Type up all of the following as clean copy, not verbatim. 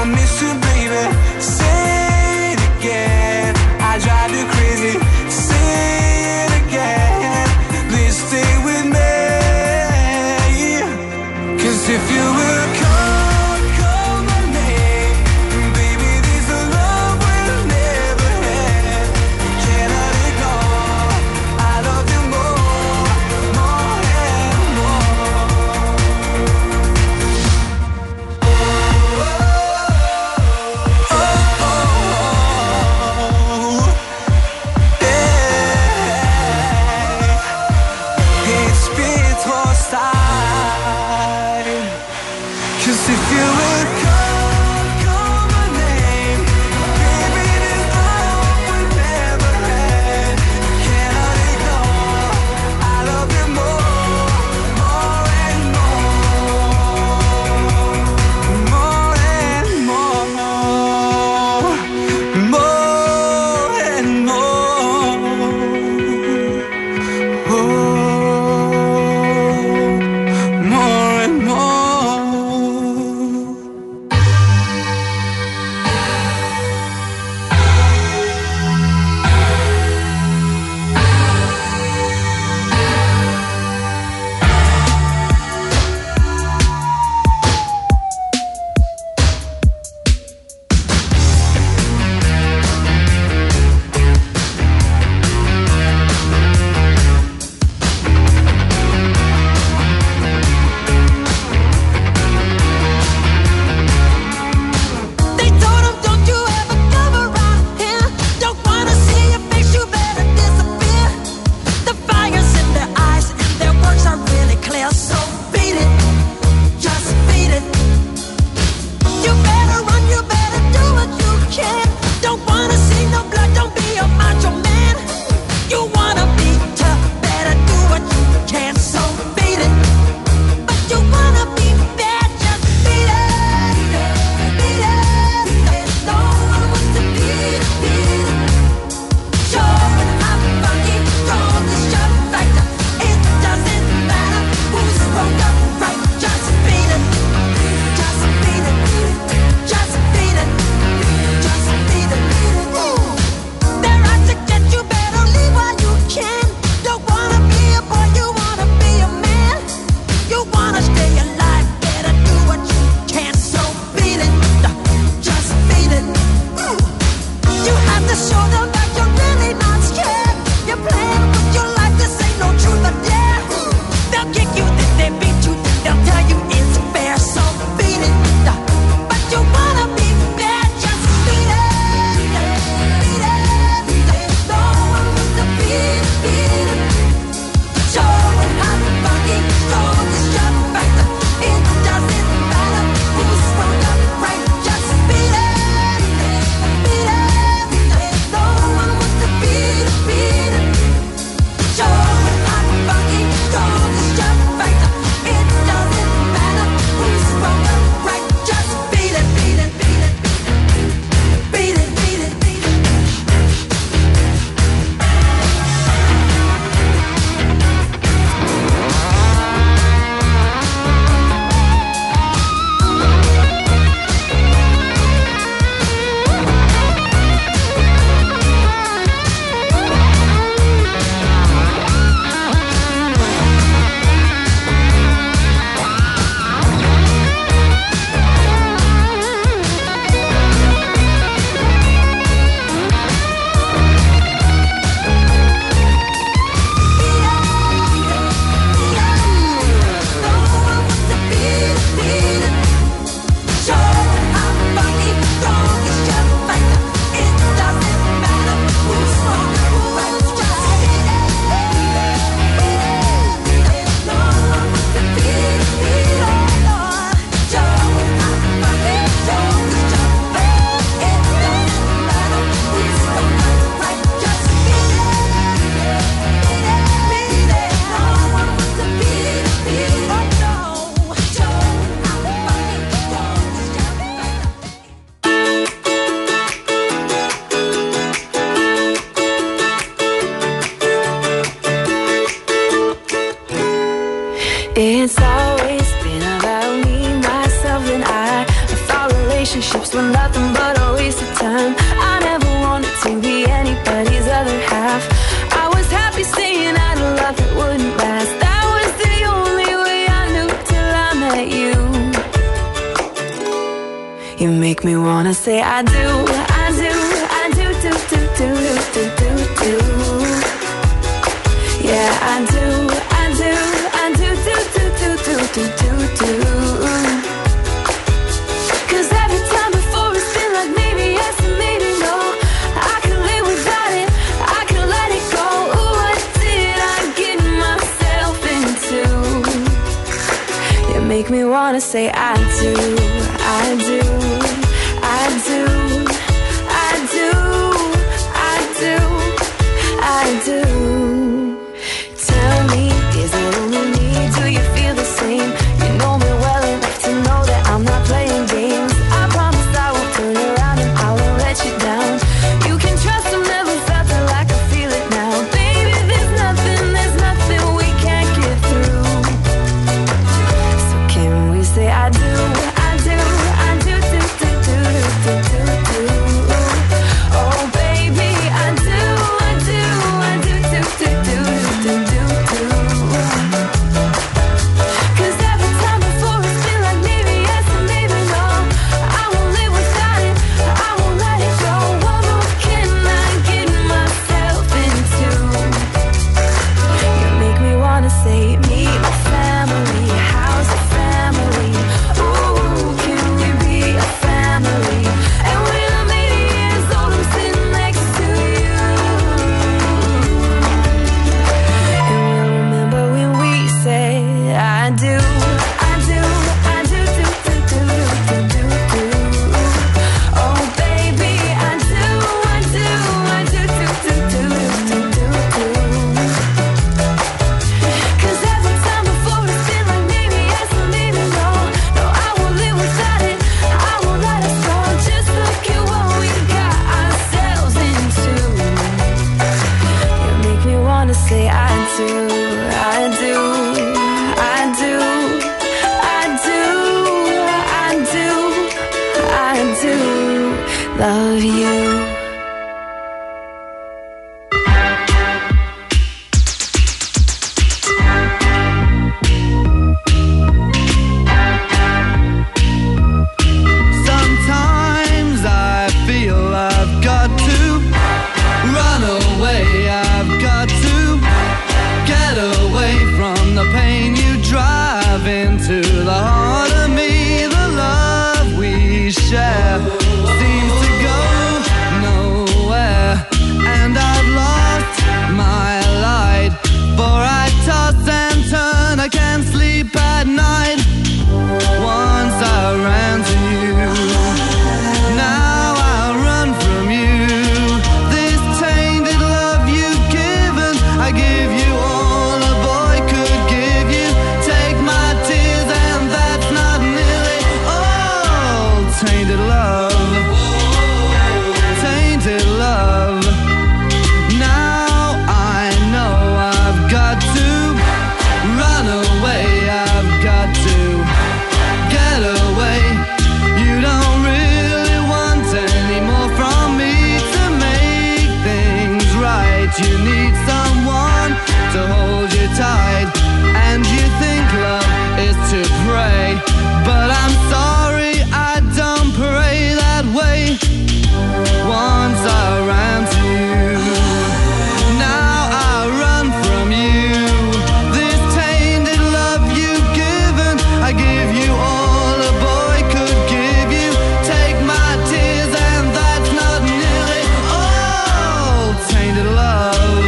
miss you, baby. Say it again. I drive you crazy. Say it again. Please stay with me. 'Cause if you will call my name, baby, this love will never end. You cannot ignore. I love you more, more and more. were nothing but a waste of time. I never wanted to be anybody's other half. I was happy staying out of love that wouldn't last. That was the only way I knew till I met you. You make me wanna say I do, I do, I do, do, do, do, do, do, do. Yeah, I do, I do, I do, do, do, do, do, do, do, do. 'Cause every time before it's been like maybe yes and maybe no. I could live without it, I could let it go. Ooh, what did I get myself into? You make me wanna say I do, I do, I do, I do, I do, I do. Tell me, is it only me? Do you feel the same? You know me well enough to know that I'm not playing games. I promise I won't turn around and I won't let you down. You can trust I've never felt it like I feel it now. Baby, there's nothing we can't get through. So can we say I do, I do, I do, do, do, do, do, do, do. Oh baby, I do, I do, I do, do, do, do, do, do, do. 'Cause every time before it's been like maybe yes and maybe no. I won't live without it, I won't let it go. What more can I get myself into? You make me wanna say meet my family, how's the family? Ooh, can we be a family? And when I'm 80 years old, I'm sitting next to you. And we'll remember when we say I do, I do, I do, do, do, do, do, do, do. Oh baby, I do, I do, I do, do, do, do, do, do, do. 'Cause every time before it's been like maybe yes and maybe no. No, I won't live without it, I won't let us go. Just look at what we got ourselves into. You make me wanna say I do, I do, I do, I do, I do, I do love you. Sometimes I feel I've got to run away, I've got to get away from the pain you drive into the heart of me. The love we share seems to go nowhere, and I've lost my light, for I toss and turn, I can't sleep at night. Once I ran to you, now I run from you. This tainted love you've given, I give you all a boy could give you. Take my tears and that's not nearly all. Tainted love, tainted love. Now I know I've got to run away, I've got to get away. You don't really want any more from me to make things right. You need someone to hold you tight, and you think love is to pray, but I'm sorry, I don't pray that way. Once I ran to you, now I run from you. This tainted love you've given, I give you all a boy could give you. Take my tears and that's not nearly all. Tainted love,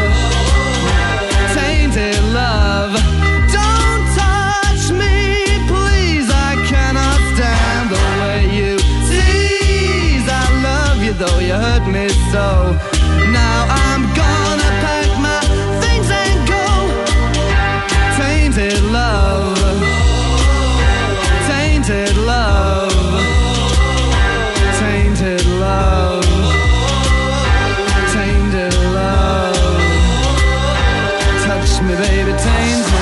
tainted love. Don't touch me, please, I cannot stand the way you tease. I love you though you hurt me so. Now I'm gonna pack my things and go. Tainted love, tainted love, tainted love, tainted love. Touch me baby, tainted